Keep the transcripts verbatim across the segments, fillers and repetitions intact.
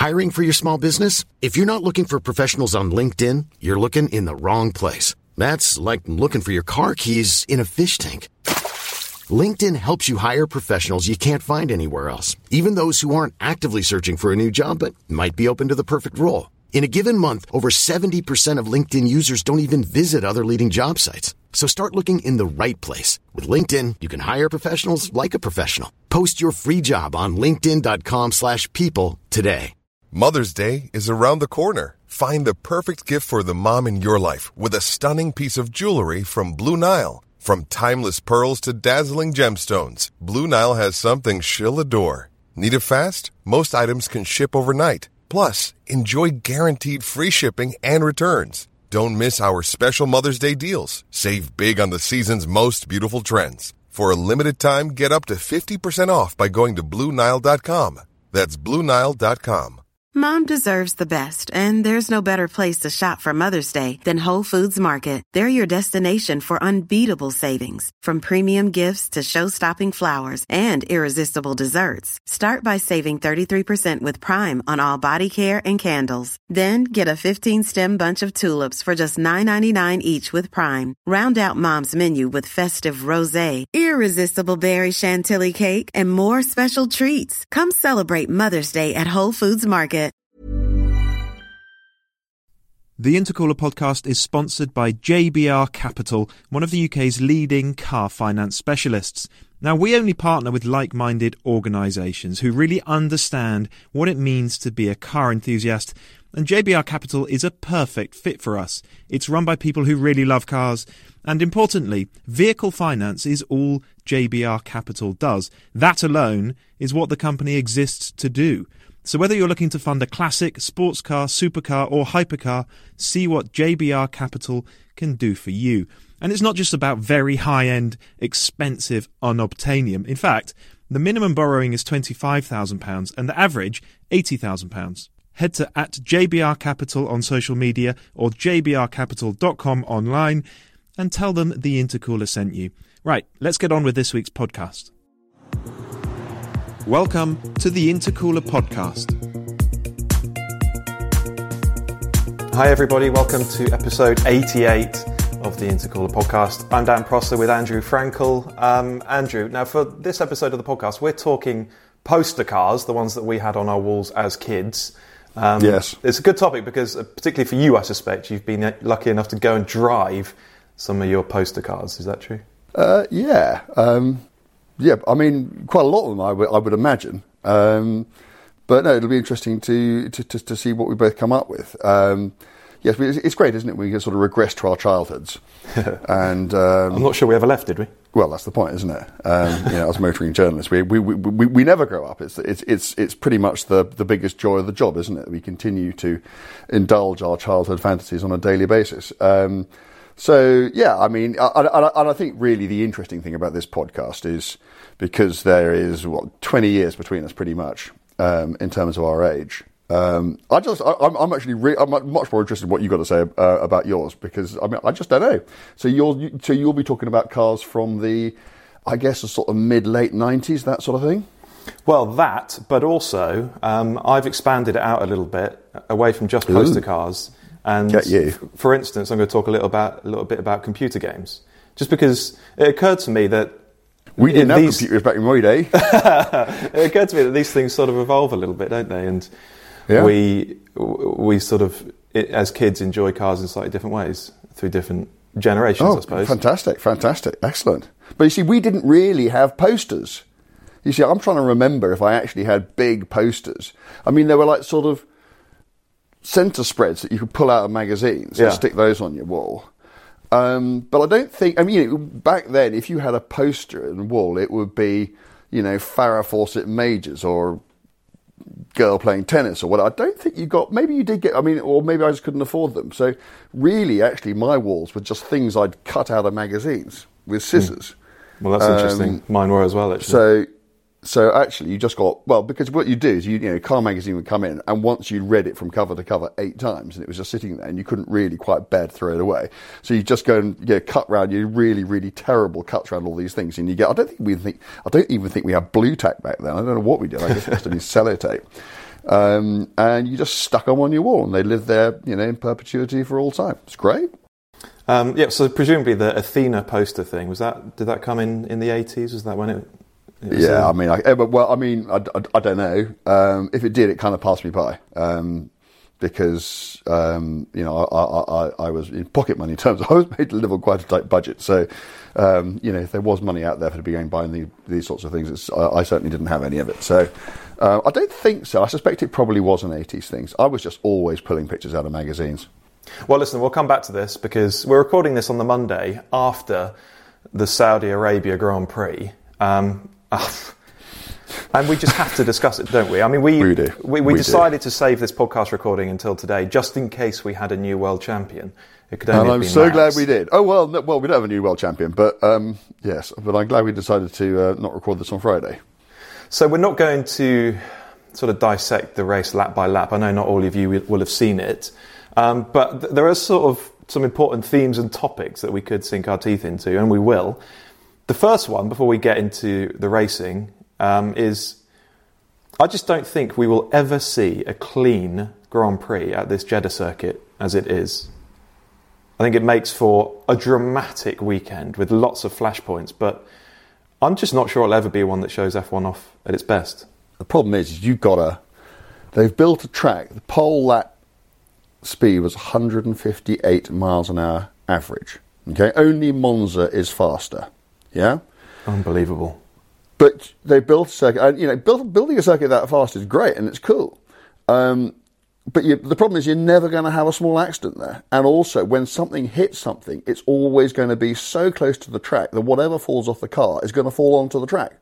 Hiring for your small business? If you're not looking for professionals on LinkedIn, you're looking in the wrong place. That's like looking for your car keys in a fish tank. LinkedIn helps you hire professionals you can't find anywhere else, even those who aren't actively searching for a new job but might be open to the perfect role. In a given month, over seventy percent of LinkedIn users don't even visit other leading job sites. So start looking in the right place. With LinkedIn, you can hire professionals like a professional. Post your free job on linkedin.com slash people today. Mother's Day is around the corner. Find the perfect gift for the mom in your life with a stunning piece of jewelry from Blue Nile. From timeless pearls to dazzling gemstones, Blue Nile has something she'll adore. Need it fast? Most items can ship overnight. Plus, enjoy guaranteed free shipping and returns. Don't miss our special Mother's Day deals. Save big on the season's most beautiful trends. For a limited time, get up to fifty percent off by going to Blue Nile dot com. That's Blue Nile dot com. Mom deserves the best, and there's no better place to shop for Mother's Day than Whole Foods Market. They're your destination for unbeatable savings, from premium gifts to show-stopping flowers and irresistible desserts. Start by saving thirty-three percent with Prime on all body care and candles. Then get a fifteen-stem bunch of tulips for just nine ninety-nine each with Prime. Round out Mom's menu with festive rosé, irresistible berry chantilly cake, and more special treats. Come celebrate Mother's Day at Whole Foods Market. The Intercooler podcast is sponsored by J B R Capital, one of the U K's leading car finance specialists. Now, we only partner with like-minded organisations who really understand what it means to be a car enthusiast, and J B R Capital is a perfect fit for us. It's run by people who really love cars, and importantly, vehicle finance is all J B R Capital does. That alone is what the company exists to do. So whether you're looking to fund a classic, sports car, supercar or hypercar, see what J B R Capital can do for you. And it's not just about very high-end, expensive unobtainium. In fact, the minimum borrowing is twenty-five thousand pounds and the average eighty thousand pounds. Head to at J B R Capital on social media or j b r capital dot com online and tell them the Intercooler sent you. Right, let's get on with this week's podcast. Welcome to the Intercooler podcast. Hi everybody, welcome to episode eighty-eight of the Intercooler podcast. I'm Dan Prosser with Andrew Frankel. Um, Andrew, now for this episode of the podcast, we're talking poster cars, the ones that we had on our walls as kids. Um, yes. It's a good topic because, uh, particularly for you, I suspect, you've been lucky enough to go and drive some of your poster cars. Is that true? Uh, yeah. Um, yeah, I mean, quite a lot of them, I, w- I would imagine. Um, but no, it'll be interesting to, to, to, to see what we both come up with. Um, yes, it's, it's great, isn't it? We can sort of regress to our childhoods. and um, I'm not sure we ever left, did we? Well, that's the point, isn't it? Um, you know, as motoring journalists, we, we we we we never grow up. It's it's it's it's pretty much the the biggest joy of the job, isn't it? We continue to indulge our childhood fantasies on a daily basis. Um, so yeah, I mean, I, I, and I think really the interesting thing about this podcast is because there is what twenty years between us, pretty much, um, in terms of our age. Um, I just, I, I'm, I'm actually, re- I'm much more interested in what you've got to say uh, about yours because I mean, I just don't know. So you'll, you, so you'll be talking about cars from the, I guess, the sort of mid late nineties, that sort of thing. Well, that, but also um, I've expanded it out a little bit away from just poster Ooh. cars. And Get you. f- for instance, I'm going to talk a little about a little bit about computer games, just because it occurred to me that we didn't have these, computers back in my day. It occurred to me that these things sort of evolve a little bit, don't they? And Yeah. We we sort of, as kids, enjoy cars in slightly different ways through different generations, oh, I suppose. Fantastic, fantastic, excellent. But you see, we didn't really have posters. You see, I'm trying to remember if I actually had big posters. I mean, they were like sort of centre spreads that you could pull out of magazines yeah. and stick those on your wall. Um, but I don't think, I mean, back then, if you had a poster on the wall, it would be, you know, Farrah Fawcett Majors or girl playing tennis or what. I don't think you got, maybe you did get, I mean, or maybe I just couldn't afford them. So really, actually, my walls were just things I'd cut out of magazines with scissors. Mm. Well, that's um, interesting. Mine were as well, actually. So, so actually, you just got, well, because what you do is, you, you know, Car Magazine would come in, and once you'd read it from cover to cover eight times, and it was just sitting there, and you couldn't really quite bear to throw it away. So you just go and, you know, cut round, you really, really terrible cuts around all these things, and you get, I don't think we think, I don't even think we had blue tack back then. I don't know what we did. I guess it must have been sellotape. Um, and you just stuck them on your wall, and they live there, you know, in perpetuity for all time. It's great. Um, yeah, so presumably the Athena poster thing, was that, did that come in, in the eighties? Was that when it... it was yeah, in? I mean, I, well, I mean, I, I, I don't know. Um, if it did, it kind of passed me by. Um, because, um, you know, I, I, I, I was in pocket money terms. I was made to live on quite a tight budget. So, um, you know, if there was money out there for to be going buying the, these sorts of things, it's, I, I certainly didn't have any of it. So, uh, I don't think so. I suspect it probably was an eighties thing. I was just always pulling pictures out of magazines. Well, listen, we'll come back to this because we're recording this on the Monday after the Saudi Arabia Grand Prix. Um, and we just have to discuss it, don't we? I mean, we we, do. we, we, we decided do. to save this podcast recording until today, just in case we had a new world champion. It could only and have I'm been so Max. glad we did. Oh, well, no, well, we don't have a new world champion, but um, yes, but I'm glad we decided to uh, not record this on Friday. So we're not going to sort of dissect the race lap by lap. I know not all of you will have seen it, um, but th- there are sort of some important themes and topics that we could sink our teeth into, and we will. The first one, before we get into the racing, um, is I just don't think we will ever see a clean Grand Prix at this Jeddah circuit as it is. I think it makes for a dramatic weekend with lots of flashpoints, but I'm just not sure it'll ever be one that shows F one off at its best. The problem is, is you've got a... They've built a track. The pole lap speed was one hundred fifty-eight miles an hour average. Okay, only Monza is faster. Yeah? Unbelievable. But they built a circuit, and you know, build, building a circuit that fast is great and it's cool. Um, but you, the problem is you're never going to have a small accident there. And also, when something hits something, it's always going to be so close to the track that whatever falls off the car is going to fall onto the track.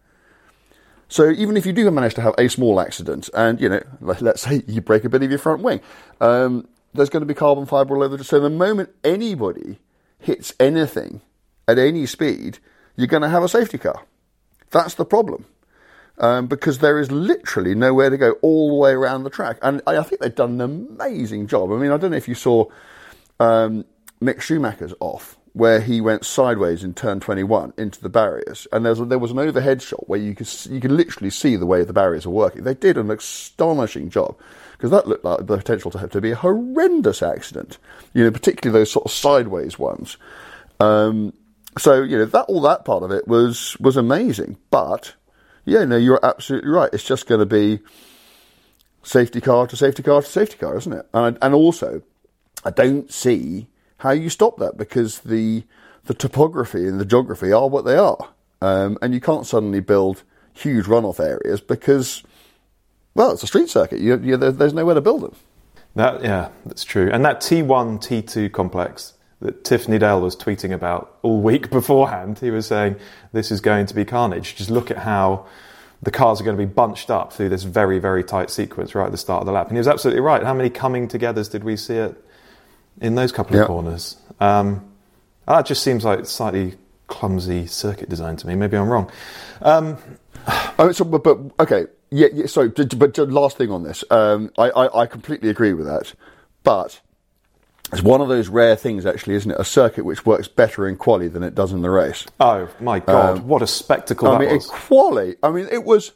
So even if you do manage to have a small accident, and you know, let's say you break a bit of your front wing, um, there's going to be carbon fibre all over the. So the moment anybody hits anything at any speed, you're going to have a safety car. That's the problem, um, because there is literally nowhere to go all the way around the track. And I think they've done an amazing job. I mean, I don't know if you saw um, Mick Schumacher's off, where he went sideways in turn twenty-one into the barriers, and there was, there was an overhead shot where you could you could literally see the way the barriers are working. They did an astonishing job, because that looked like the potential to have to be a horrendous accident. You know, particularly those sort of sideways ones. Um, So, you know, that all that part of it was, was amazing. But, yeah, no, you're absolutely right. It's just going to be safety car to safety car to safety car, isn't it? And, and also, I don't see how you stop that, because the the topography and the geography are what they are. Um, and you can't suddenly build huge runoff areas because, well, it's a street circuit. You, you, there, there's nowhere to build them. That, yeah, that's true. And that T one, T two complex that Tiff Needell was tweeting about all week beforehand, he was saying, this is going to be carnage. Just look at how the cars are going to be bunched up through this very, very tight sequence right at the start of the lap. And he was absolutely right. How many coming togethers did we see it in those couple of yep. corners? Um, that just seems like slightly clumsy circuit design to me. Maybe I'm wrong. Um, oh, so, but, but okay, yeah, yeah. Sorry, but, but last thing on this, um, I, I, I completely agree with that. But it's one of those rare things, actually, isn't it? A circuit which works better in quali than it does in the race. Oh my God! Um, what a spectacle I that mean, was! In quali, I mean, it was.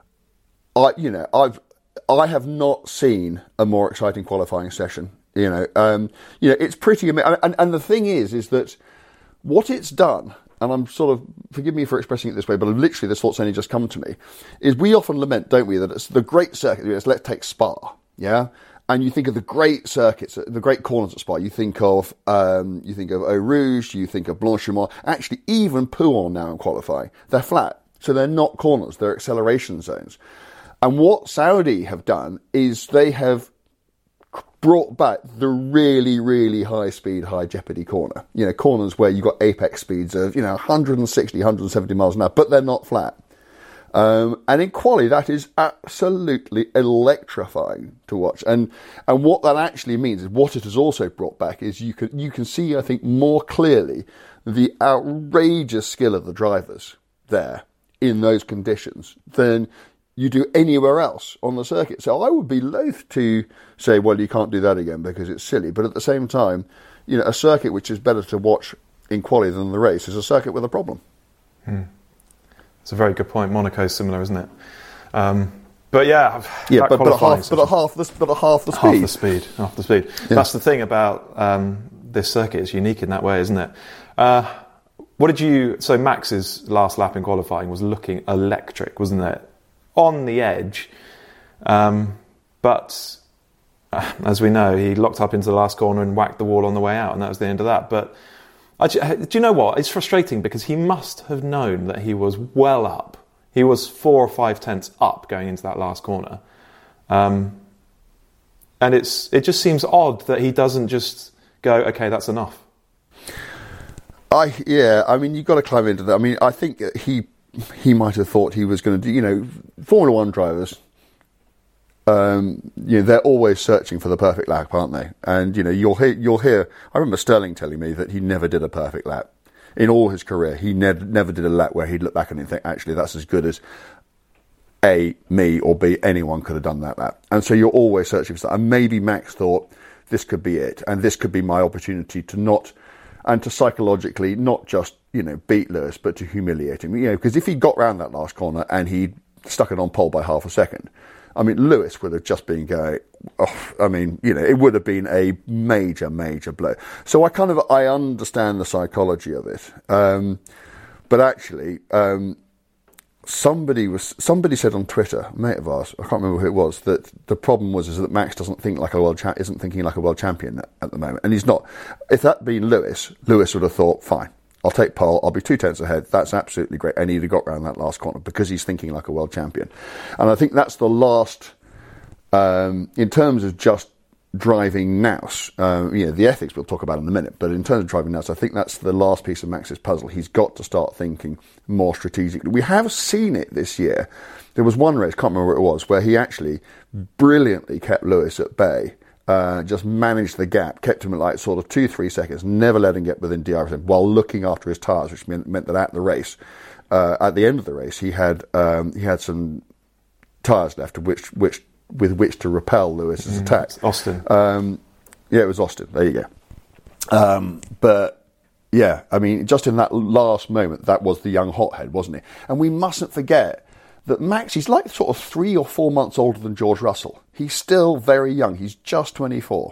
I, you know, I've, I have not seen a more exciting qualifying session. You know, um, you know, it's pretty amazing. And, and the thing is, is that what it's done, and I'm sort of, forgive me for expressing it this way, but literally this thought's only just come to me, is we often lament, don't we, that it's the great circuit. It's, let's take Spa, yeah. And you think of the great circuits, the great corners at Spa. You think of, um, you think of Eau Rouge, you think of Blanchimont. Actually, even Pouhon now in qualifying, they're flat, so they're not corners; they're acceleration zones. And what Saudi have done is they have brought back the really, really high speed, high jeopardy corner. You know, corners where you've got apex speeds of, you know, one sixty, one seventy miles an hour, but they're not flat. Um, and in quali, that is absolutely electrifying to watch. And and what that actually means is, what it has also brought back is you can you can see, I think, more clearly the outrageous skill of the drivers there in those conditions than you do anywhere else on the circuit. So I would be loath to say, well, you can't do that again because it's silly. But at the same time, you know, a circuit which is better to watch in quali than the race is a circuit with a problem. Hmm. It's a very good point. Monaco's similar, isn't it? Um, But yeah, yeah, but, but, at half, but at half the but at half the speed, half the speed, half the speed. Yeah. That's the thing about um, this circuit; it's unique in that way, isn't it? Uh, what did you? So Max's last lap in qualifying was looking electric, wasn't it? On the edge, um, but uh, as we know, he locked up into the last corner and whacked the wall on the way out, and that was the end of that. But I, do you know what? It's frustrating because he must have known that he was well up. He was four or five tenths up going into that last corner. Um, and it's it just seems odd that he doesn't just go, okay, that's enough. I Yeah, I mean, you've got to climb into that. I mean, I think he he might have thought he was going to do, you know, Formula One drivers, um, you know, they're always searching for the perfect lap, aren't they? And, you know, you'll hear, you'll hear, I remember Sterling telling me that he never did a perfect lap. In all his career, he never never did a lap where he'd look back on it and think, actually, that's as good as A, me, or B, anyone could have done that lap. And so you're always searching for that. And maybe Max thought, this could be it. And this could be my opportunity to not, and to psychologically not just, you know, beat Lewis, but to humiliate him. You know, because if he got round that last corner and he stuck it on pole by half a second, I mean, Lewis would have just been going, oh, I mean, you know, it would have been a major, major blow. So I kind of, I understand the psychology of it. Um, but actually, um, somebody was, somebody said on Twitter, a mate of ours, I can't remember who it was, that the problem was is that Max doesn't think like a world cha- isn't thinking like a world champion at, at the moment. And he's not. If that been Lewis, Lewis would have thought, fine, I'll take pole, I'll be two tenths ahead, that's absolutely great. And he'd have got round that last corner because he's thinking like a world champion. And I think that's the last, um, in terms of just driving nous, uh, you know, the ethics we'll talk about in a minute, but in terms of driving nous, I think that's the last piece of Max's puzzle. He's got to start thinking more strategically. We have seen it this year. There was one race, can't remember what it was, where he actually brilliantly kept Lewis at bay. Uh, just managed the gap, kept him at like sort of two, three seconds, never let him get within D R S while looking after his tyres, which meant, meant that at the race, uh, at the end of the race, he had um, he had some tyres left, which which with which to repel Lewis's mm, attack. Austin, um, yeah, it was Austin. There you go. Um, but yeah, I mean, just in that last moment, that was the young hothead, wasn't he? And we mustn't forget that Max, he's like sort of three or four months older than George Russell. He's still very young. He's just twenty-four.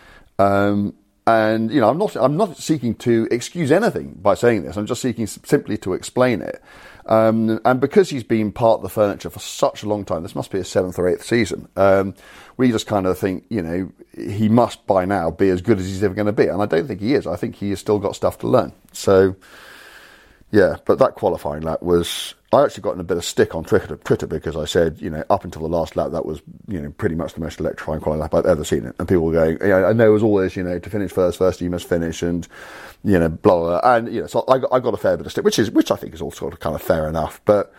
Um, and, you know, I'm not I'm not seeking to excuse anything by saying this. I'm just seeking simply to explain it. Um, and because he's been part of the furniture for such a long time, this must be his seventh or eighth season, um, we just kind of think, you know, he must by now be as good as he's ever going to be. And I don't think he is. I think he has still got stuff to learn. So, yeah, but that qualifying lap was... I actually got in a bit of stick on Twitter, Twitter because I said, you know, up until the last lap, that was, you know, pretty much the most electrifying qualifying lap I've ever seen it. And people were going, yeah, I know it was always, you know, to finish first, first you must finish, and, you know, blah, blah, blah. And, you know, so I got, I got a fair bit of stick, which is, which I think is all sort of kind of fair enough. But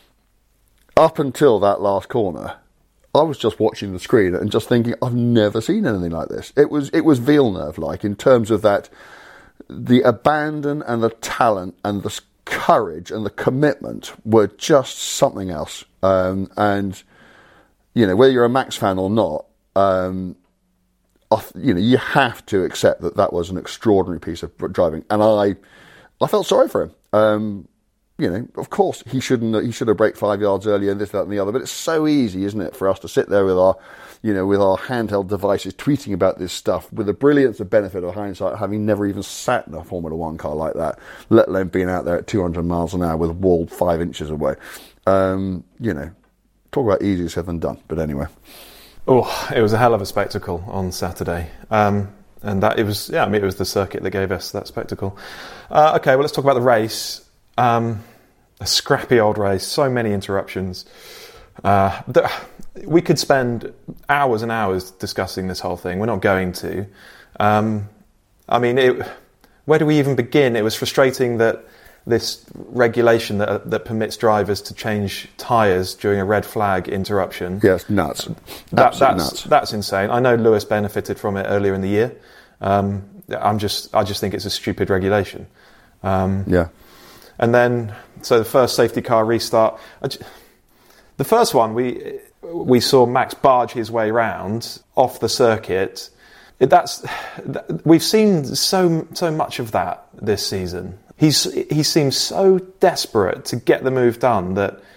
up until that last corner, I was just watching the screen and just thinking, I've never seen anything like this. It was, it was Villeneuve-like in terms of that, the abandon and the talent and the courage and the commitment were just something else. Um, and, you know, whether you're a Max fan or not, um, you know, you have to accept that that was an extraordinary piece of driving. And I, I felt sorry for him. Um, you know, of course he shouldn't, he should have braked five yards earlier and this, that and the other, but it's so easy, isn't it, for us to sit there with our, you know, with our handheld devices tweeting about this stuff with the brilliance and benefit of hindsight, having never even sat in a Formula One car like that, let alone being out there at two hundred miles an hour with a wall five inches away. Um, you know, talk about easier said than done, but anyway. Oh, it was a hell of a spectacle on Saturday. Um, and that it was, yeah, I mean, it was the circuit that gave us that spectacle. Uh, okay, well, let's talk about the race. Um, a scrappy old race, so many interruptions. Uh, the, we could spend hours and hours discussing this whole thing. We're not going to. Um, I mean, it, where do we even begin? It was frustrating that this regulation that, that permits drivers to change tyres during a red flag interruption. Yes, nuts. That, that's nuts. That's insane. I know Lewis benefited from it earlier in the year. Um, I'm just, I just think it's a stupid regulation. Um, yeah. And then, so the first safety car restart. Just, the first one, we we saw Max barge his way round off the circuit. That's we've seen so so much of that this season. He's he seems so desperate to get the move done that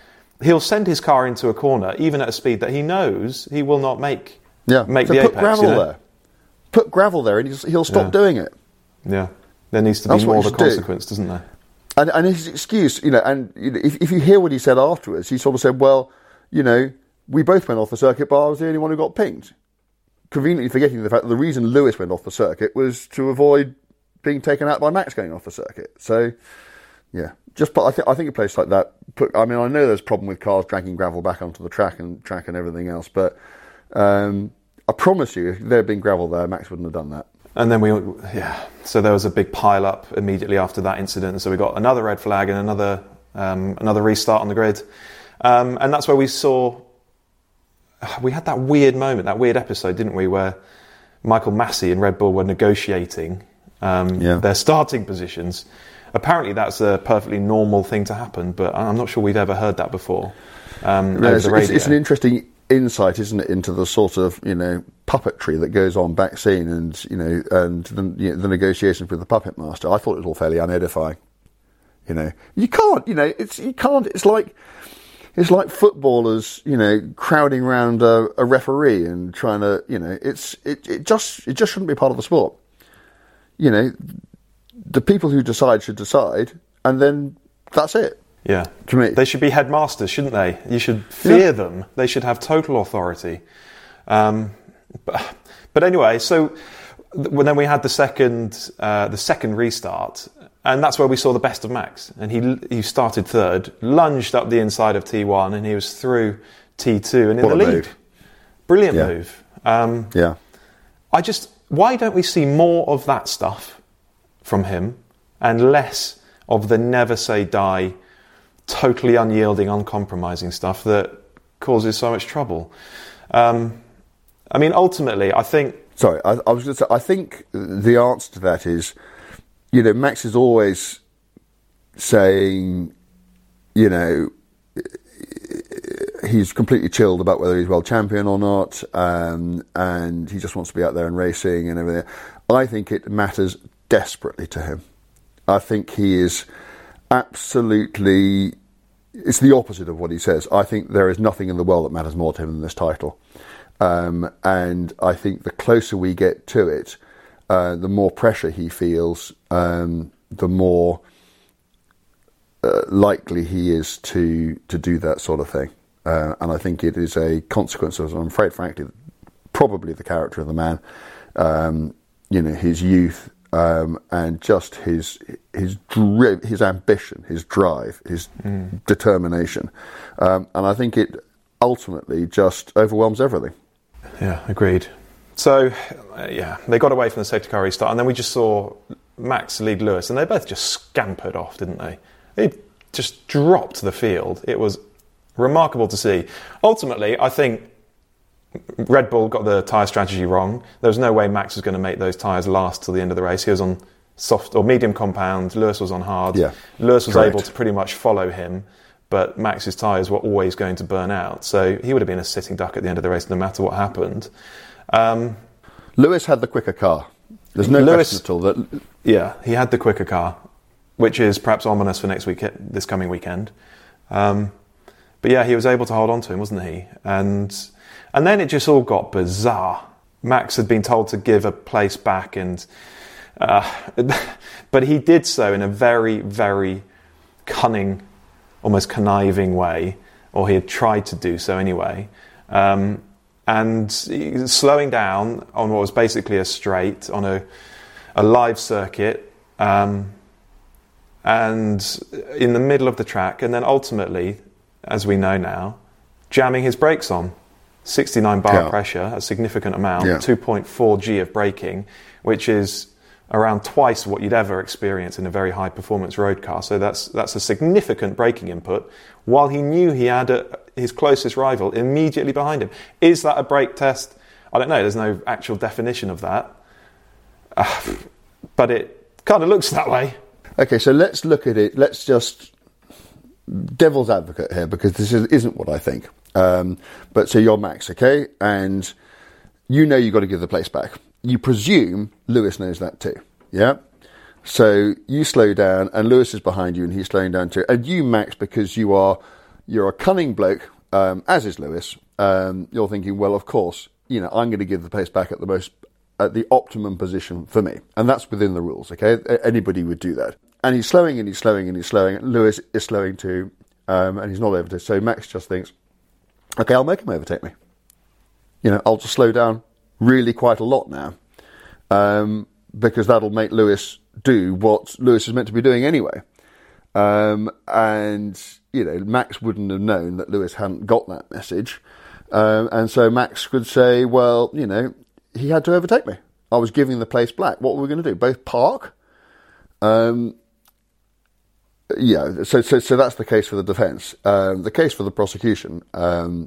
he'll send his car into a corner, even at a speed that he knows he will not make. Yeah, make so the put apex, gravel you know? there. Put gravel there, and he'll, he'll stop Yeah. doing it. Yeah, there needs to be That's what more you of a should do. consequence, doesn't there? And, and his excuse, you know, and you know, if, if you hear what he said afterwards, he sort of said, well, you know, we both went off the circuit, but I was the only one who got pinged. Conveniently forgetting the fact that the reason Lewis went off the circuit was to avoid being taken out by Max going off the circuit. So, yeah, just put, I, th- I think a place like that, put, I mean, I know there's a problem with cars dragging gravel back onto the track and track and everything else, but um, I promise you, if there had been gravel there, Max wouldn't have done that. And then we, yeah, so there was a big pile up immediately after that incident. So we got another red flag and another um, another restart on the grid. Um, and that's where we saw, we had that weird moment, that weird episode, didn't we, where Michael Massey and Red Bull were negotiating um, Yeah. their starting positions. Apparently that's a perfectly normal thing to happen, but I'm not sure we'd ever heard that before um, No, over it's, the it's, radio. it's an interesting insight, isn't it, into the sort of, you know, puppetry that goes on back scene, and you know, and the, you know, the negotiations with the puppet master. I thought it was all fairly unedifying. You know, you can't, you know, it's you can't. It's like it's like footballers, you know, crowding around a, a referee and trying to, you know, it's it, it just it just shouldn't be part of the sport. You know, the people who decide should decide, and then that's it. Yeah, to me. They should be headmasters, shouldn't they? You should fear Yeah. them. They should have total authority. Um, but, but anyway, so th- when then we had the second, uh, the second restart, and that's where we saw the best of Max. And he he started third, lunged up the inside of T one, and he was through T two and in What the a lead. move. Brilliant Yeah. move. Um, Yeah. I just, why don't we see more of that stuff from him and less of the never say die, totally unyielding, uncompromising stuff that causes so much trouble? Um, I mean, ultimately, I think... Sorry, I, I was going to say, I think the answer to that is, you know, Max is always saying, you know, he's completely chilled about whether he's world champion or not, um, and he just wants to be out there and racing and everything. I think it matters desperately to him. I think he is absolutely... It's the opposite of what he says. I think there is nothing in the world that matters more to him than this title. Um, and I think the closer we get to it, uh, the more pressure he feels, um, the more uh, likely he is to to do that sort of thing. Uh, and I think it is a consequence of, I'm afraid, frankly, probably the character of the man. Um, you know, his youth um, and just his his dri- his ambition, his drive, his mm. determination. Um, and I think it ultimately just overwhelms everything. Yeah, agreed. So, uh, yeah, they got away from the safety car restart, and then we just saw Max lead Lewis, and they both just scampered off, didn't they? They just dropped the field. It was remarkable to see. Ultimately, I think Red Bull got the tyre strategy wrong. There was no way Max was going to make those tyres last till the end of the race. He was on soft or medium compound. Lewis was on hard. Yeah, Lewis was correct. able to pretty much follow him, but Max's tyres were always going to burn out. So he would have been a sitting duck at the end of the race no matter what happened. Um, Lewis had the quicker car. There's no Lewis, question at all that. Yeah, he had the quicker car, which is perhaps ominous for next week, this coming weekend. Um, but yeah, he was able to hold on to him, wasn't he? And and then it just all got bizarre. Max had been told to give a place back, and uh, but he did so in a very, very cunning, almost conniving way, or he had tried to do so anyway. Um, and slowing down on what was basically a straight on a a live circuit, um, and in the middle of the track, and then ultimately, as we know now, jamming his brakes on. sixty-nine bar yeah. pressure, a significant amount, yeah. two point four G of braking, which is around twice what you'd ever experience in a very high performance road car. So that's that's a significant braking input, while he knew he had a, his closest rival immediately behind him. Is that a brake test? I don't know. There's no actual definition of that. Uh, but it kind of looks that way. Okay, so let's look at it. Let's just devil's advocate here, because this is, isn't what I think. Um, but so you're Max, okay? And you know you've got to give the place back. You presume Lewis knows that too, yeah? So you slow down, and Lewis is behind you, and he's slowing down too. And you, Max, because you are you're a cunning bloke, um, as is Lewis. Um, you're thinking, well, of course, you know, I'm going to give the pace back at the most, at the optimum position for me. And that's within the rules, okay? Anybody would do that. And he's slowing and he's slowing and he's slowing. Lewis is slowing too, um, and he's not overtaken. So Max just thinks, okay, I'll make him overtake me. You know, I'll just slow down really quite a lot now, um, because that'll make Lewis do what Lewis is meant to be doing anyway. Um, and, you know, Max wouldn't have known that Lewis hadn't got that message. Um, and so Max could say, well, you know, he had to overtake me. I was giving the place black. What were we going to do? Both park? Um, yeah, so, so so that's the case for the defence. Um, the case for the prosecution um,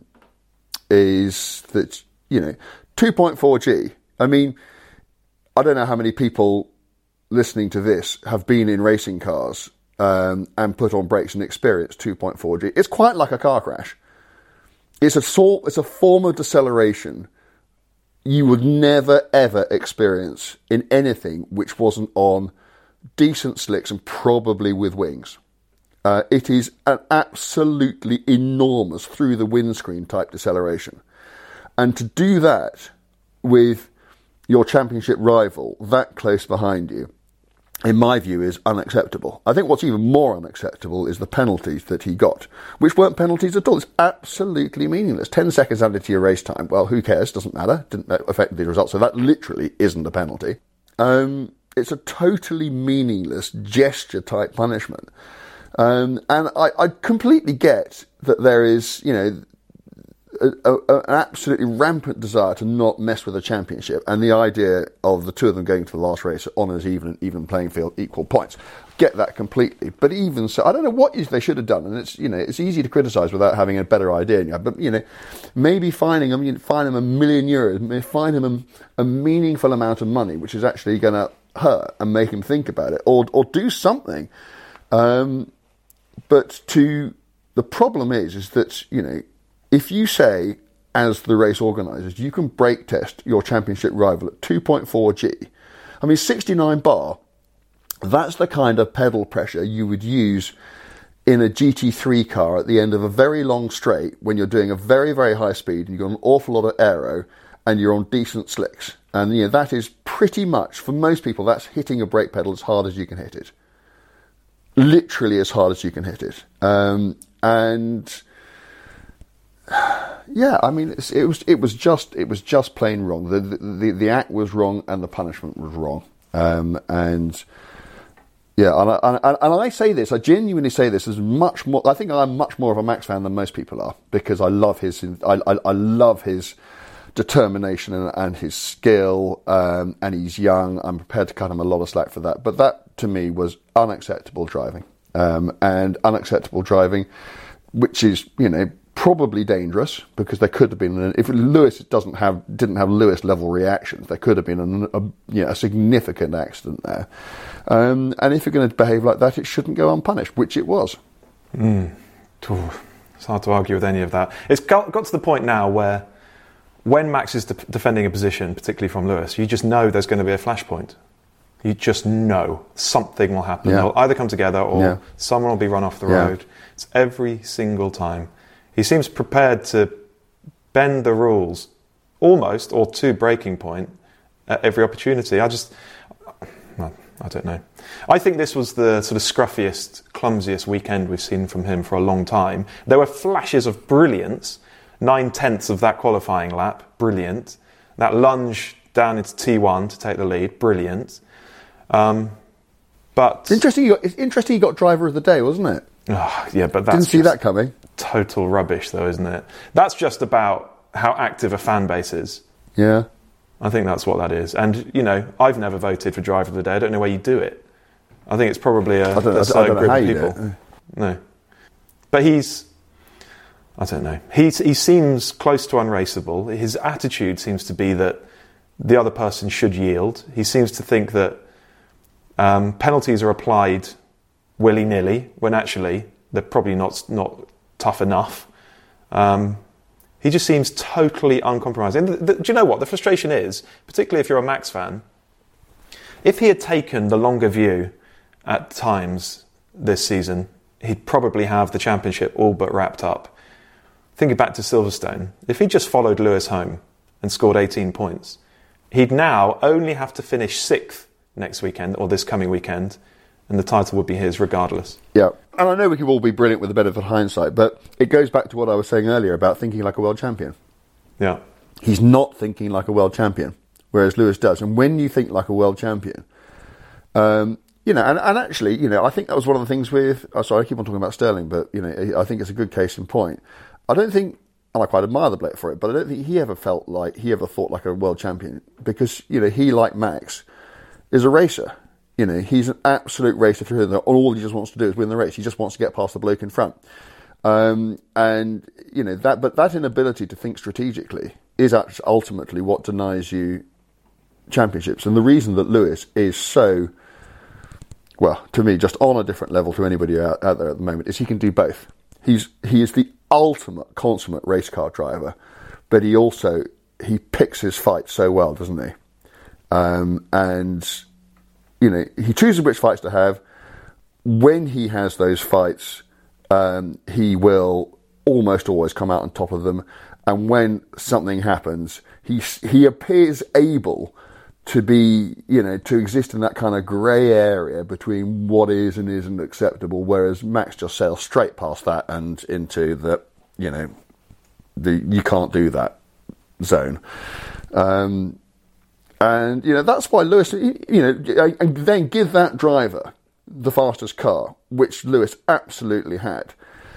is that, you know, two point four G. I mean, I don't know how many people listening to this have been in racing cars um, and put on brakes and experienced two point four G. It's quite like a car crash. It's a sort, it's a form of deceleration you would never ever experience in anything which wasn't on decent slicks and probably with wings. Uh, it is an absolutely enormous through the windscreen type deceleration. And to do that with your championship rival that close behind you, in my view, is unacceptable. I think what's even more unacceptable is the penalties that he got, which weren't penalties at all. It's absolutely meaningless. Ten seconds added to your race time. Well, who cares? Doesn't matter. Didn't affect the result. So that literally isn't a penalty. Um, it's a totally meaningless gesture-type punishment. Um, and I, I completely get that there is, you know, A, a, an absolutely rampant desire to not mess with a championship, and the idea of the two of them going to the last race honours even even playing field, equal points. Get that completely, but even so, I don't know what they should have done. And it's, you know, it's easy to criticise without having a better idea. But, you know, maybe fining him, you know, fine him a million euros, fine him a, a meaningful amount of money, which is actually going to hurt and make him think about it, or or do something. Um, but to the problem is, is that, you know, if you say, as the race organisers, you can brake test your championship rival at two point four G, I mean, sixty-nine bar, that's the kind of pedal pressure you would use in a G T three car at the end of a very long straight when you're doing a very, very high speed and you've got an awful lot of aero and you're on decent slicks. And, you know, that is pretty much, for most people, that's hitting a brake pedal as hard as you can hit it. Literally as hard as you can hit it. Um, and... Yeah, I mean, it's, it was it was just it was just plain wrong. The, the the act was wrong, and the punishment was wrong. Um, and yeah, and I, and, and I say this, I genuinely say this as much more. I think I'm much more of a Max fan than most people are, because I love his I I, I love his determination and, and his skill. Um, and he's young. I'm prepared to cut him a lot of slack for that. But that to me was unacceptable driving, um, and unacceptable driving, which is, you know, probably dangerous, because there could have been, if Lewis doesn't have didn't have Lewis level reactions, there could have been an, a, you know, a significant accident there. Um, and if you're going to behave like that, it shouldn't go unpunished, which it was. Mm. It's hard to argue with any of that. It's got, got to the point now where, when Max is de- defending a position, particularly from Lewis, you just know there's going to be a flashpoint. You just know something will happen. Yeah. They'll either come together or yeah. someone will be run off the yeah. road. It's every single time. He seems prepared to bend the rules almost, or to breaking point, at every opportunity. I just, well, I don't know. I think this was the sort of scruffiest, clumsiest weekend we've seen from him for a long time. There were flashes of brilliance. Nine-tenths of that qualifying lap, brilliant. That lunge down into T one to take the lead, brilliant. Um, but it's interesting. You got, it's interesting. You got driver of the day, wasn't it? Oh, yeah, but that's didn't see that coming. Total rubbish, though, isn't it? That's just about how active a fan base is. Yeah, I think that's what that is. And, you know, I've never voted for driver of the day. I don't know where you do it. I think it's probably a, I don't, a I certain don't know group how of you people. do it. No, but he's. I don't know. He he seems close to unraceable. His attitude seems to be that the other person should yield. He seems to think that um, penalties are applied willy-nilly, when actually they're probably not not tough enough. Um, he just seems totally uncompromising. And the, the, do you know what? The frustration is, particularly if you're a Max fan, if he had taken the longer view at times this season, he'd probably have the championship all but wrapped up. Thinking back to Silverstone, if he just followed Lewis home and scored eighteen points, he'd now only have to finish sixth next weekend, or this coming weekend, and the title would be his regardless. Yeah, and I know we can all be brilliant with the benefit of hindsight, but it goes back to what I was saying earlier about thinking like a world champion. Yeah. He's not thinking like a world champion, whereas Lewis does. And when you think like a world champion, um, you know, and, and actually, you know, I think that was one of the things with, oh, sorry, I keep on talking about Sterling, but, you know, I think it's a good case in point. I don't think, and I quite admire the bloke for it, but I don't think he ever felt like, he ever thought like a world champion, because, you know, he, like Max, is a racer. You know, he's an absolute racer through and all he just wants to do is win the race. He just wants to get past the bloke in front. Um, and, you know, that, but that inability to think strategically is actually ultimately what denies you championships. And the reason that Lewis is so, well, to me, just on a different level to anybody out, out there at the moment, is he can do both. He's he is the ultimate consummate race car driver, but he also, he picks his fights so well, doesn't he? Um, and, you know, he chooses which fights to have. When he has those fights, um, he will almost always come out on top of them. And when something happens, he he appears able to be, you know, to exist in that kind of grey area between what is and isn't acceptable, whereas Max just sails straight past that and into the, you know, the you can't do that zone. Um, and, you know, that's why Lewis, you know, and then give that driver the fastest car, which Lewis absolutely had.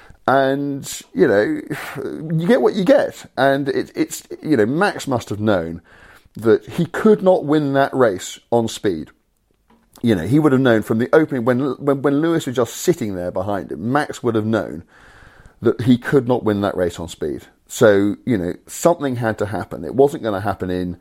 And, you know, you get what you get. And it, it's, you know, Max must have known that he could not win that race on speed. You know, he would have known from the opening, when, when, when Lewis was just sitting there behind him, Max would have known that he could not win that race on speed. So, you know, something had to happen. It wasn't going to happen in,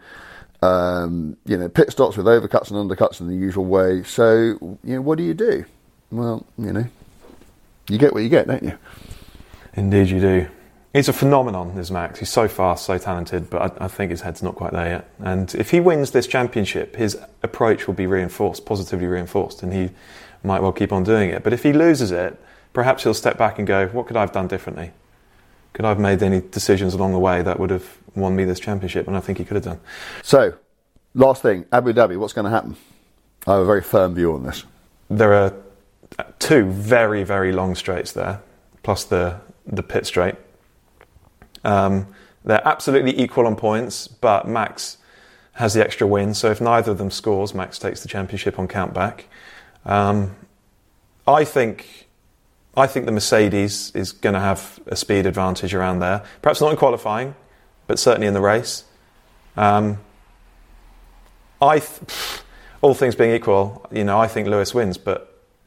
um, you know, pit stops with overcuts and undercuts in the usual way. So, you know, what do you do? Well, you know, you get what you get, don't you? Indeed you do. He's a phenomenon, is Max. He's so fast, so talented, but I, I think his head's not quite there yet. And if he wins this championship, his approach will be reinforced, positively reinforced, and he might well keep on doing it. But if he loses it, perhaps he'll step back and go, what could I have done differently? Could I have made any decisions along the way that would have won me this championship? And I think he could have done. So, last thing, Abu Dhabi, what's going to happen? I have a very firm view on this. There are two very, very long straights there, plus the the pit straight. Um, they're absolutely equal on points, but Max has the extra win, so if neither of them scores, Max takes the championship on countback. Um, I think I think the Mercedes is going to have a speed advantage around there. Perhaps not in qualifying, but certainly in the race. Um, I, th- all things being equal, you know, I think Lewis wins, but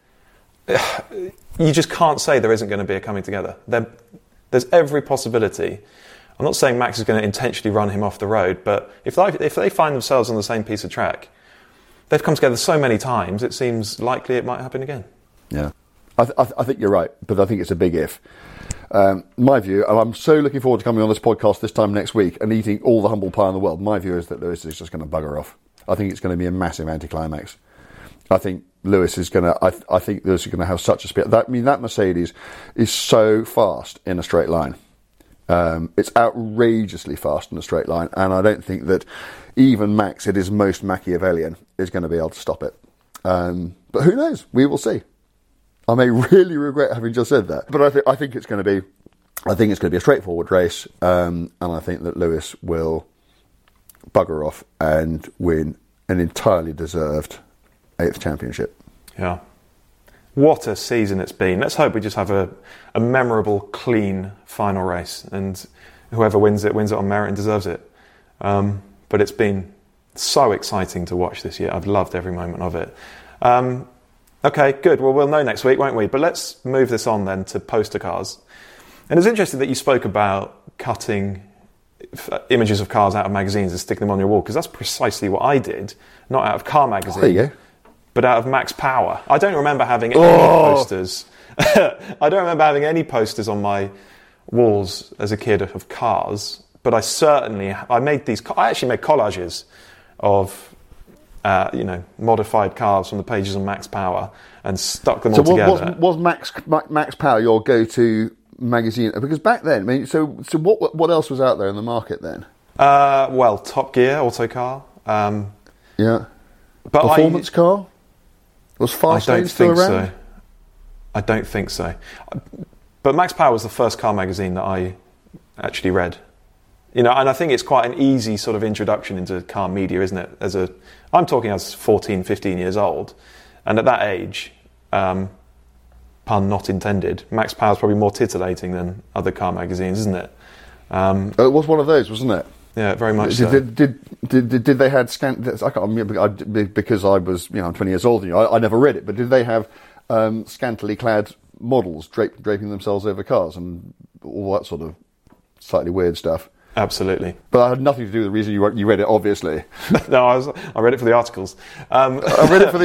you just can't say there isn't going to be a coming together. There, there's every possibility. I'm not saying Max is going to intentionally run him off the road, but if they, if they find themselves on the same piece of track, they've come together so many times, it seems likely it might happen again. Yeah, I, th- I, th- I think you're right, but I think it's a big if. Um, my view, and I'm so looking forward to coming on this podcast this time next week and eating all the humble pie in the world, my view is that Lewis is just going to bugger off. I think it's going to be a massive anticlimax. I think Lewis is going to. I, I think Lewis is going to have such a speed. That, I mean, that Mercedes is so fast in a straight line. Um, it's outrageously fast in a straight line, and I don't think that even Max, at his most Machiavellian, is going to be able to stop it. Um, but who knows? We will see. I may really regret having just said that, but I think I think it's going to be. I think it's going to be a straightforward race, um, and I think that Lewis will bugger off and win an entirely deserved eighth championship. Yeah. What a season it's been. Let's hope we just have a, a memorable, clean final race, and whoever wins it wins it on merit and deserves it. Um, but it's been so exciting to watch this year. I've loved every moment of it. Um, okay, good. Well, we'll know next week, won't we? But let's move this on then to poster cars. And it's interesting that you spoke about cutting images of cars out of magazines and sticking them on your wall, because that's precisely what I did, not out of Car Magazine. There you go. But out of Max Power. I don't remember having any oh. posters. I don't remember having any posters on my walls as a kid of cars. But I certainly, I made these, I actually made collages of uh, you know, modified cars from the pages of Max Power and stuck them so all was, together. Was, was Max Max Power your go-to magazine? Because back then, I mean, so so what what else was out there in the market then? Uh, well, Top Gear, Autocar. Um, yeah. But Performance I, car? Was Fastlane still around? So. I don't think so. But Max Power was the first car magazine that I actually read. You know, and I think it's quite an easy sort of introduction into car media, isn't it? As a, I'm talking as fourteen, fifteen years old, and at that age, um, pun not intended, Max Power's probably more titulating than other car magazines, isn't it? Um, oh, it was one of those, wasn't it? Yeah, very much did, so. Did, did, did, did, did they had scan? I can't remember I, because I was, you know, I'm twenty years older than you. I, I never read it, but did they have um, scantily clad models drape, draping themselves over cars and all that sort of slightly weird stuff? Absolutely. But that had nothing to do with the reason you you read it, obviously. No, I was I read it for the articles. Um, I read it for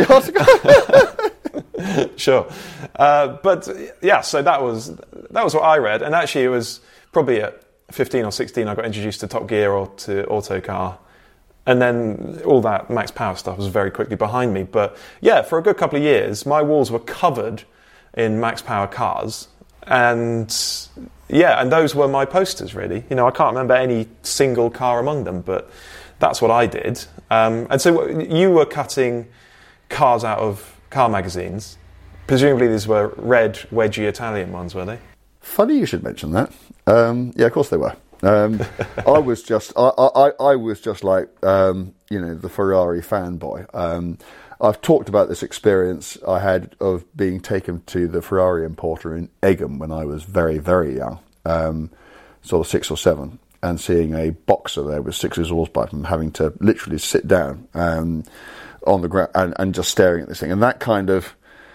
the article. Sure, uh, but yeah, so that was that was what I read, and actually it was probably at fifteen or sixteen I got introduced to Top Gear or to Autocar, and then all that Max Power stuff was very quickly behind me. But yeah, for a good couple of years, my walls were covered in Max Power cars, and yeah, and those were my posters, really. You know, I can't remember any single car among them, but that's what I did. Um, and so you were cutting cars out of car magazines. Presumably these were red, wedgy Italian ones, were they? Funny you should mention that. Um, yeah, of course they were. Um, I was just, I, I, I was just like, um, you know, the Ferrari fanboy. Um, I've talked about this experience I had of being taken to the Ferrari importer in Egham when I was very, very young, um, sort of six or seven, and seeing a boxer there with six exhaust pipes and having to literally sit down um, on the ground and, and just staring at this thing. And that kind of,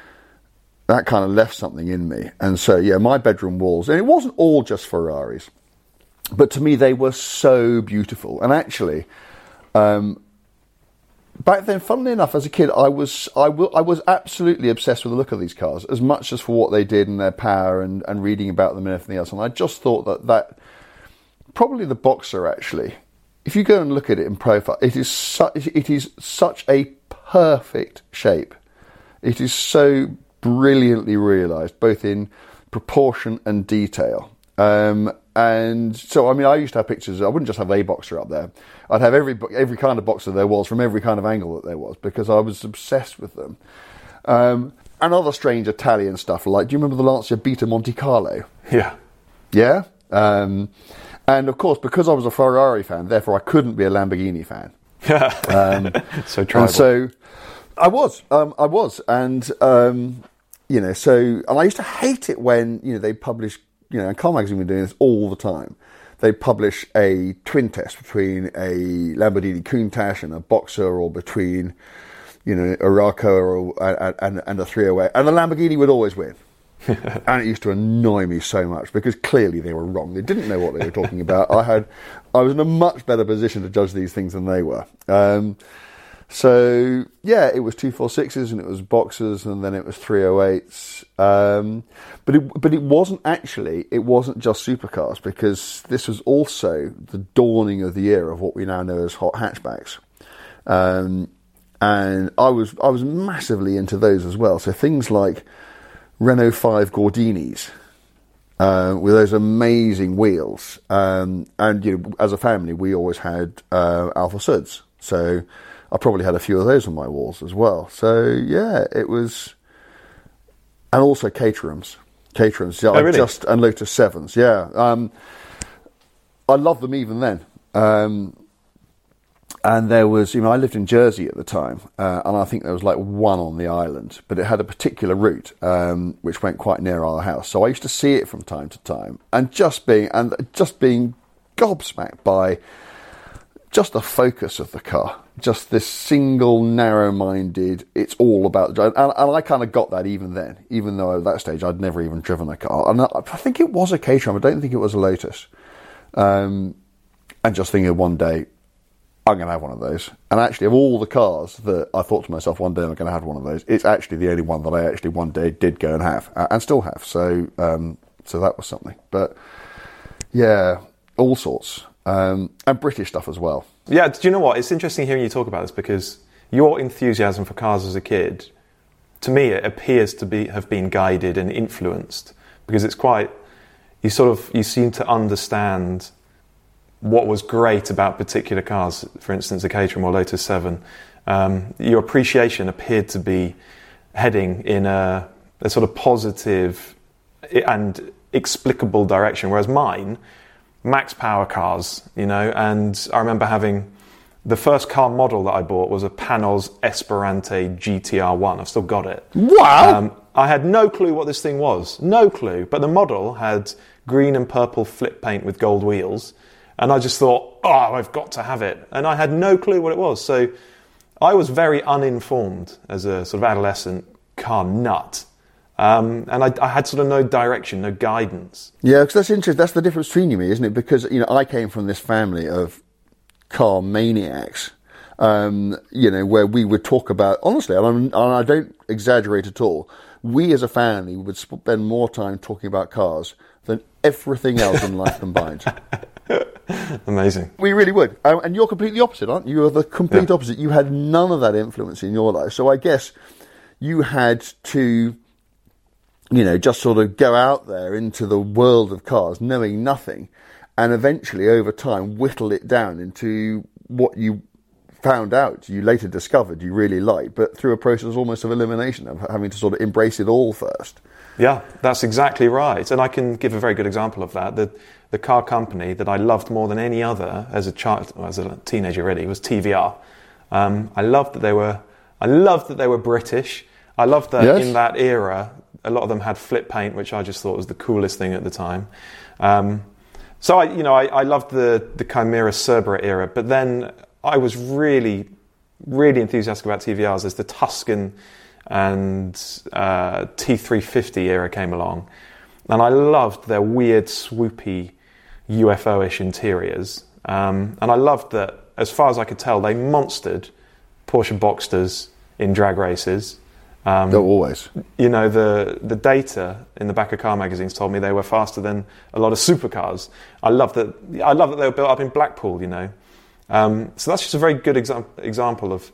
that kind of left something in me. And so, yeah, my bedroom walls, and it wasn't all just Ferraris, but to me they were so beautiful. And actually, um, back then, funnily enough, as a kid, I was I, will, I was absolutely obsessed with the look of these cars, as much as for what they did and their power and, and reading about them and everything else. And I just thought that that probably the Boxer, actually, if you go and look at it in profile, it is su- it is such a perfect shape. It is so brilliantly realised, both in proportion and detail. Um, and so, I mean, I used to have pictures. I wouldn't just have a Boxer up there. I'd have every every kind of Boxer there was, from every kind of angle that there was, because I was obsessed with them. Um, and other strange Italian stuff, like, do you remember the Lancia Beta Monte Carlo? Yeah. Yeah? Um, and, of course, because I was a Ferrari fan, therefore I couldn't be a Lamborghini fan. um, so tribal. And so, I was. Um, I was. And, um, you know, so, and I used to hate it when, you know, they published, you know, and Car Magazine were doing this all the time. They publish a twin test between a Lamborghini Countach and a Boxer, or between, you know, a Rocco or and, and a three oh eight, and the Lamborghini would always win. And it used to annoy me so much, because clearly they were wrong. They didn't know what they were talking about. I had, I was in a much better position to judge these things than they were. Um, So, yeah, it was two forty-sixes and it was Boxers and then it was three oh eights. Um, but, it, but it wasn't actually, it wasn't just supercars, because this was also the dawning of the era of what we now know as hot hatchbacks. Um, and I was I was massively into those as well. So things like Renault five Gordinis, uh, with those amazing wheels. Um, and, you know, as a family, we always had uh, Alfa Suds. So I probably had a few of those on my walls as well. So, yeah, it was... And also Caterhams. Caterhams, yeah, oh, really? just and Lotus sevens, yeah. Um, I loved them even then. Um, and there was, you know, I lived in Jersey at the time, uh, and I think there was like one on the island, but it had a particular route um, which went quite near our house. So I used to see it from time to time, and just being and just being gobsmacked by just the focus of the car, just this single, narrow-minded, it's all about the drive. And, and I kind of got that even then, even though at that stage I'd never even driven a car. And I, I think it was a Caterham, I don't think it was a Lotus. Um, and just thinking one day, I'm going to have one of those. And actually, of all the cars that I thought to myself, one day I'm going to have one of those, it's actually the only one that I actually one day did go and have, uh, and still have. So, um, so that was something. But, yeah, all sorts. Um, and British stuff as well. Yeah, do you know what? It's interesting hearing you talk about this, because your enthusiasm for cars as a kid, to me, it appears to be have been guided and influenced, because it's quite, you sort of, you seem to understand what was great about particular cars, for instance, a Caterham or Lotus seven. Um, your appreciation appeared to be heading in a, a sort of positive and explicable direction, whereas mine, max power cars, you know, and I remember having the first car model that I bought was a Panoz Esperante G T R one. I've still got it. Wow! Um, I had no clue what this thing was, no clue, but the model had green and purple flip paint with gold wheels, and I just thought, oh, I've got to have it, and I had no clue what it was. So I was very uninformed as a sort of adolescent car nut. Um, and I, I had sort of no direction, no guidance. Yeah, because that's interesting. That's the difference between you and me, isn't it? Because, you know, I came from this family of car maniacs, um, you know, where we would talk about, honestly, and, I'm, and I don't exaggerate at all, we as a family would spend more time talking about cars than everything else in life combined. Amazing. We really would. Um, and you're completely opposite, aren't you? You're the complete yeah. opposite. You had none of that influence in your life. So I guess you had to, you know, just sort of go out there into the world of cars knowing nothing, and eventually over time whittle it down into what you found out, you later discovered you really liked, but through a process almost of elimination, of having to sort of embrace it all first. Yeah, that's exactly right. And I can give a very good example of that. The, the car company that I loved more than any other as a child, well, as a teenager really, was T V R. Um, I loved that they were, I loved that they were British. I loved that yes. in that era, a lot of them had flip paint, which I just thought was the coolest thing at the time. Um, so I, you know, I, I loved the the Chimera Cerberus era, but then I was really, really enthusiastic about T V Rs as the Tuscan and uh, T three fifty era came along, and I loved their weird, swoopy, U F O-ish interiors, um, and I loved that, as far as I could tell, they monstered Porsche Boxsters in drag races. Um, They're always. You know, the the data in the back of car magazines told me they were faster than a lot of supercars. I love that. I love that they were built up in Blackpool. You know, um, so that's just a very good exa- example of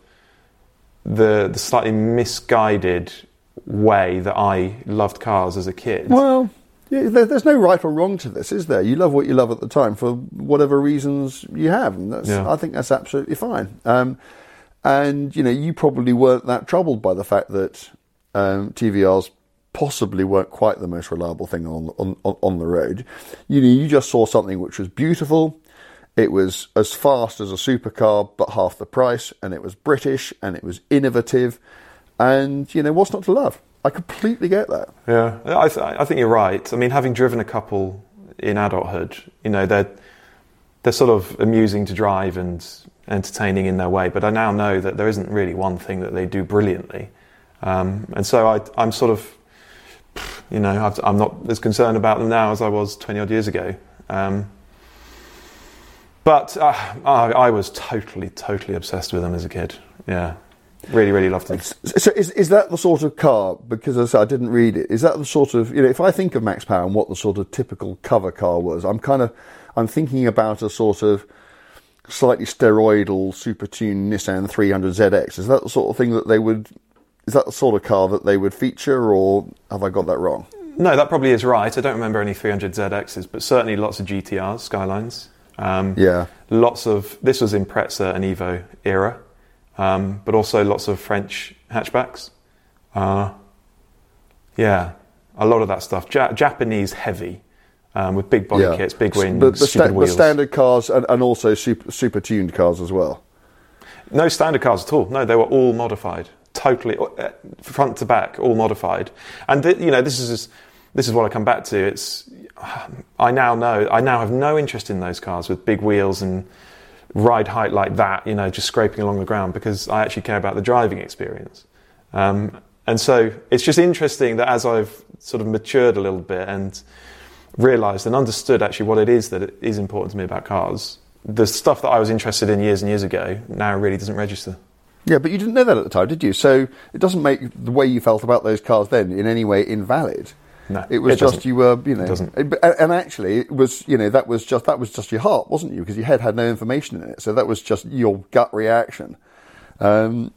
the the slightly misguided way that I loved cars as a kid. Well, yeah, there, there's no right or wrong to this, is there? You love what you love at the time for whatever reasons you have, and that's, yeah. I think that's absolutely fine. Um, And, you know, you probably weren't that troubled by the fact that um, T V Rs possibly weren't quite the most reliable thing on, on on the road. You know, you just saw something which was beautiful. It was as fast as a supercar, but half the price. And it was British, and it was innovative. And, you know, what's not to love? I completely get that. Yeah, I, th- I think you're right. I mean, having driven a couple in adulthood, you know, they're, they're sort of amusing to drive and entertaining in their way, but I now know that there isn't really one thing that they do brilliantly, um, and so I, I'm sort of, you know, I've, I'm not as concerned about them now as I was twenty odd years ago. Um, but uh, I, I was totally, totally obsessed with them as a kid. Yeah, really, really loved them. So, is is that the sort of car? Because as I said, I didn't read it. Is that the sort of, you know, if I think of Max Power and what the sort of typical cover car was, I'm kind of, I'm thinking about a sort of slightly steroidal, super-tuned Nissan three hundred Z X. Is that the sort of thing that they would... Is that the sort of car that they would feature, or have I got that wrong? No, that probably is right. I don't remember any three hundred Z Xs, but certainly lots of G T Rs, Skylines. Um, yeah. Lots of... This was Impreza and Evo era, um, but also lots of French hatchbacks. Uh, yeah, a lot of that stuff. Ja- Japanese heavy. Um, with big body yeah. kits, big wings, but the, stupid sta- wheels. the standard cars and, and also super, super tuned cars as well. No standard cars at all. No, they were all modified, totally uh, front to back, all modified. And th- you know, this is this is what I come back to. It's I now know I now have no interest in those cars with big wheels and ride height like that. You know, just scraping along the ground, because I actually care about the driving experience. Um, and so it's just interesting that as I've sort of matured a little bit and realised and understood actually what it is that it is important to me about cars, the stuff that I was interested in years and years ago now really doesn't register. Yeah, but you didn't know that at the time, did you? So it doesn't make the way you felt about those cars then in any way invalid. No, it was it just doesn't. you were, you know, it doesn't. and actually it was, you know, that was just that was just your heart, wasn't you? Because your head had no information in it, so that was just your gut reaction. Um,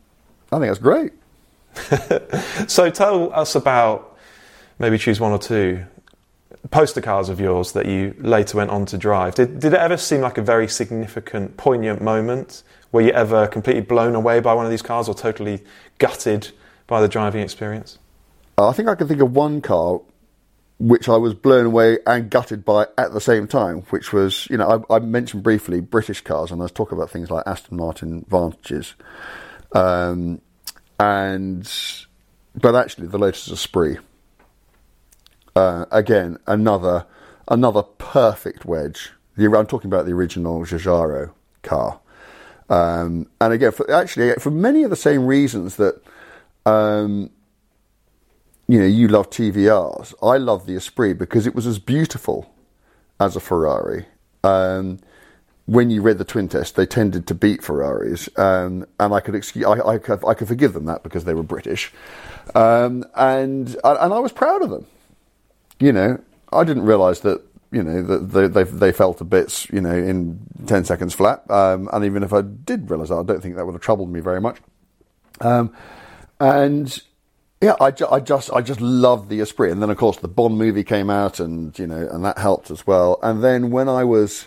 I think that's great. So tell us about, maybe choose one or two, poster cars of yours that you later went on to drive. Did, did it ever seem like a very significant, poignant moment? Were you ever completely blown away by one of these cars or totally gutted by the driving experience? I think I can think of one car which I was blown away and gutted by at the same time, which was, you know, I, I mentioned briefly British cars, and I was talking about things like Aston Martin Vantages. Um, and, but actually the Lotus Esprit, uh, again, another, another perfect wedge. The, I'm talking about the original Giugiaro car. Um, and again, for, actually, for many of the same reasons that, um, you know, you love T V Rs. I love the Esprit because it was as beautiful as a Ferrari. Um, when you read the twin test, they tended to beat Ferraris, um, and I could excuse, I, I, could, I could forgive them that because they were British, um, and and I was proud of them. You know, I didn't realise that, you know, that they, they they fell to bits, you know, in ten seconds flat. Um, and even if I did realise that, I don't think that would have troubled me very much. Um, and yeah, I, ju- I just I just loved the Esprit. And then of course the Bond movie came out, and you know, and that helped as well. And then when I was,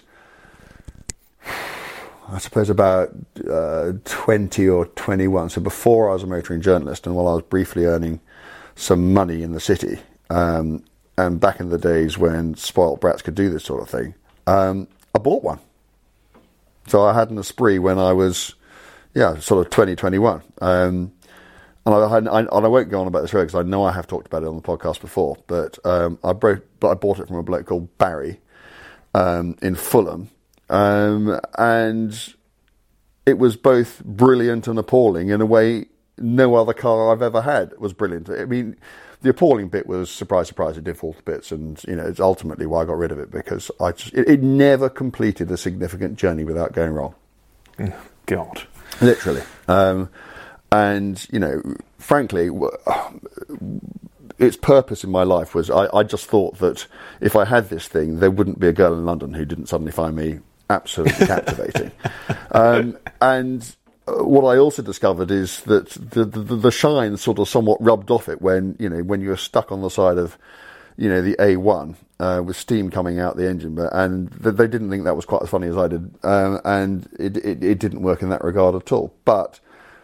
I suppose about uh, twenty or twenty-one, so before I was a motoring journalist, and while I was briefly earning some money in the city. Um, And back in the days when spoilt brats could do this sort of thing, um, I bought one. So I had an Esprit when I was, yeah, sort of twenty, twenty-one. Um, and I, had, I, and I won't go on about this because I know I have talked about it on the podcast before, but um, I, bro- but I bought it from a bloke called Barry um, in Fulham. Um, and it was both brilliant and appalling in a way no other car I've ever had was brilliant. I mean, the appalling bit was, surprise, surprise, it did fall to bits, and you know, it's ultimately why I got rid of it, because I just, it, it never completed a significant journey without going wrong. God. Literally. Um, and, you know, frankly, its purpose in my life was I, I just thought that if I had this thing, there wouldn't be a girl in London who didn't suddenly find me absolutely captivating. Um, and what I also discovered is that the, the the shine sort of somewhat rubbed off it when, you know, when you were stuck on the side of, you know, the A one uh, with steam coming out the engine, but and they didn't think that was quite as funny as I did, um, and it, it it didn't work in that regard at all. But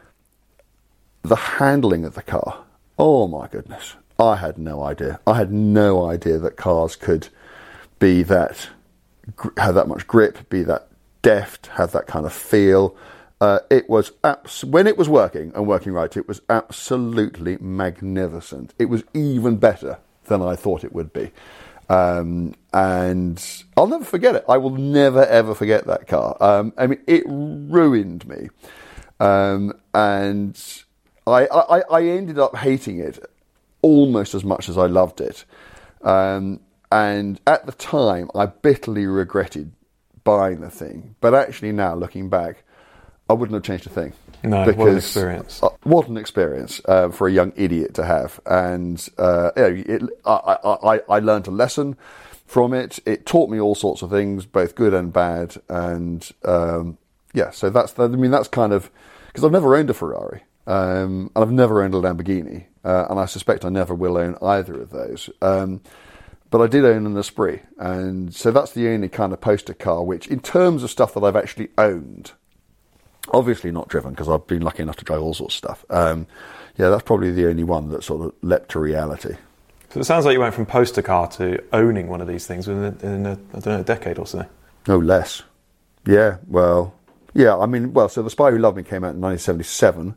the handling of the car, oh my goodness, I had no idea. I had no idea that cars could be that, have that much grip, be that deft, have that kind of feel. Uh, it was abs- when it was working and working right, it was absolutely magnificent. It was even better than I thought it would be, um, and I'll never forget it. I will never ever forget that car. Um, I mean, it ruined me, um, and I, I, I ended up hating it almost as much as I loved it. Um, and at the time, I bitterly regretted buying the thing. But actually, now looking back, I wouldn't have changed a thing. No, what an experience. Uh, what an experience uh, for a young idiot to have. And uh, you know, it, I, I, I learned a lesson from it. It taught me all sorts of things, both good and bad. And um, yeah, so that's, the, I mean, that's kind of, because I've never owned a Ferrari. Um, and I've never owned a Lamborghini. Uh, and I suspect I never will own either of those. Um, but I did own an Esprit. And so that's the only kind of poster car, which in terms of stuff that I've actually owned, obviously not driven, because I've been lucky enough to drive all sorts of stuff. Um, yeah, that's probably the only one that sort of leapt to reality. So it sounds like you went from poster car to owning one of these things within a, in a, I don't know, a decade or so. No less. Yeah, well, yeah, I mean, well, so The Spy Who Loved Me came out in nineteen seventy-seven.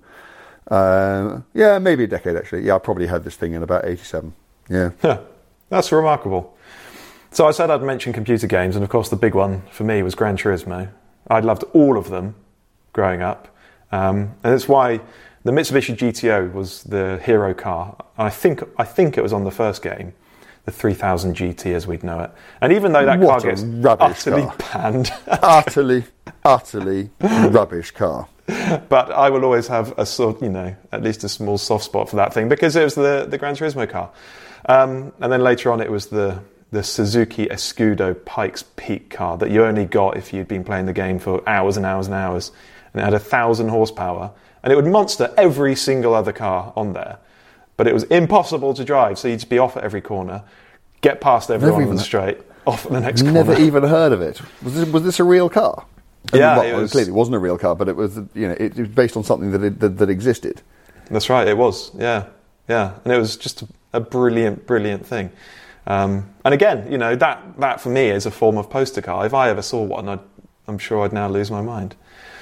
Uh, yeah, maybe a decade, actually. Yeah, I probably had this thing in about eighty-seven. Yeah. Yeah, that's remarkable. So I said I'd mention computer games, and of course the big one for me was Gran Turismo. I loved all of them growing up, um, and it's why the Mitsubishi G T O was the hero car. I think I think it was on the first game, the three thousand G T as we'd know it. And even though that what car gets utterly car. panned, utterly, utterly rubbish car. But I will always have a sort, you know, at least a small soft spot for that thing because it was the the Gran Turismo car. Um, and then later on, it was the the Suzuki Escudo Pikes Peak car that you only got if you'd been playing the game for hours and hours and hours. and it had a thousand horsepower, and it would monster every single other car on there. But it was impossible to drive, so you'd just be off at every corner, get past everyone on the straight, off at the next corner. Never even heard of it. Was this, was this a real car? I yeah, mean, it well, was, clearly it wasn't a real car, but it was, you know, it, it was based on something that, it, that that existed. That's right, it was. Yeah, yeah, and it was just a, a brilliant, brilliant thing. Um, and again, you know, that that for me is a form of poster car. If I ever saw one, I'd, I'm sure I'd now lose my mind.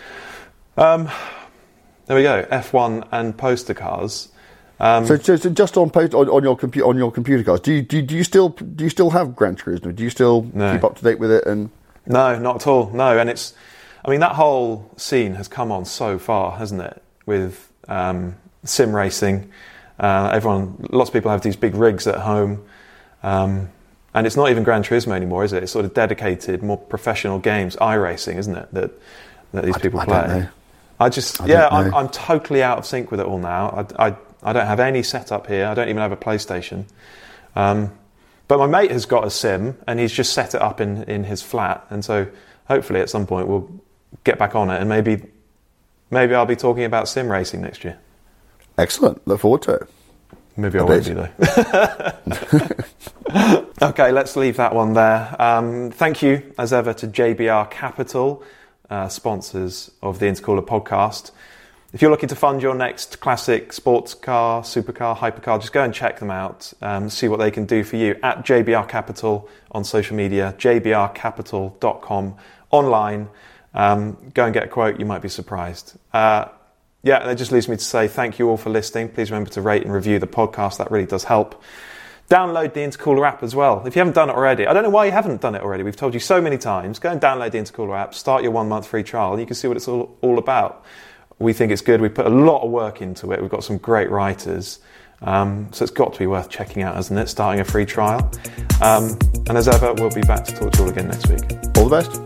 Um, there we go, F one and poster cars. Um, so, so, so just on, post, on on your computer on your computer cars, do you, do you do you still do you still have Gran Turismo? Do you still no. keep up to date with it? And no, not at all. No, and it's, I mean, that whole scene has come on so far, hasn't it? With um, sim racing, uh, everyone, lots of people have these big rigs at home, um, and it's not even Gran Turismo anymore, is it? It's sort of dedicated, more professional games, iRacing, isn't it? That that these I, people I play. Don't know. I just, I yeah, don't know. I'm, I'm totally out of sync with it all now. I, I, I don't have any setup here. I don't even have a PlayStation. Um, but my mate has got a sim, and he's just set it up in, in his flat. And so hopefully at some point we'll get back on it, and maybe maybe I'll be talking about sim racing next year. Excellent. Look forward to it. Maybe I A won't bit. be though. Okay, let's leave that one there. Um, thank you, as ever, to J B R Capital, uh, sponsors of the Intercooler podcast. If you're looking to fund your next classic sports car, supercar, hypercar, just go and check them out, um, see what they can do for you at J B R Capital on social media, j b r capital dot com online. Um, go and get a quote, you might be surprised. Uh, yeah, that just leaves me to say thank you all for listening. Please remember to rate and review the podcast, that really does help. Download the Intercooler app as well. If you haven't done it already, I don't know why you haven't done it already. We've told you so many times. Go and download the Intercooler app, start your one month free trial, and you can see what it's all, all about. We think it's good. We put a lot of work into it. We've got some great writers. Um, so it's got to be worth checking out, hasn't it? Starting a free trial. Um, and as ever, we'll be back to talk to you all again next week. All the best.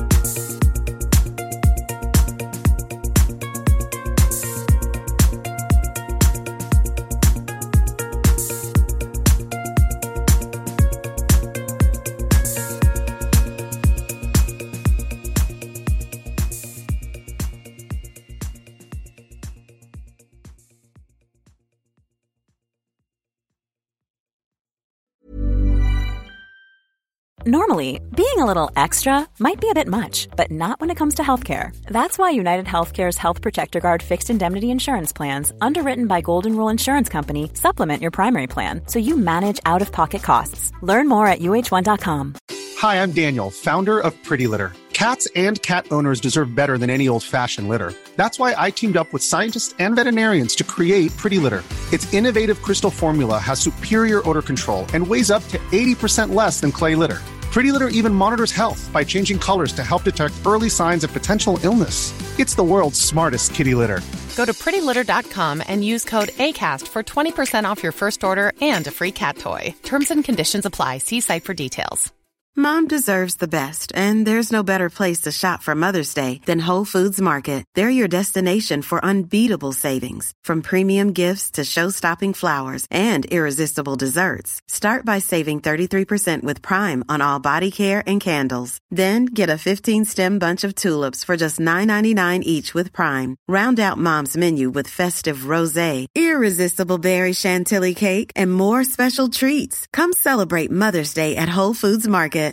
Normally, being a little extra might be a bit much, but not when it comes to healthcare. That's why United Healthcare's Health Protector Guard fixed indemnity insurance plans, underwritten by Golden Rule Insurance Company, supplement your primary plan so you manage out-of-pocket costs. Learn more at U H one dot com. Hi, I'm Daniel, founder of Pretty Litter. Cats and cat owners deserve better than any old-fashioned litter. That's why I teamed up with scientists and veterinarians to create Pretty Litter. Its innovative crystal formula has superior odor control and weighs up to eighty percent less than clay litter. Pretty Litter even monitors health by changing colors to help detect early signs of potential illness. It's the world's smartest kitty litter. Go to pretty litter dot com and use code ACAST for twenty percent off your first order and a free cat toy. Terms and conditions apply. See site for details. Mom deserves the best, and there's no better place to shop for Mother's Day than Whole Foods Market. They're your destination for unbeatable savings, from premium gifts to show-stopping flowers and irresistible desserts. Start by saving thirty-three percent with Prime on all body care and candles. Then get a fifteen-stem bunch of tulips for just nine ninety-nine each with Prime. Round out Mom's menu with festive rosé, irresistible berry chantilly cake, and more special treats. Come celebrate Mother's Day at Whole Foods Market.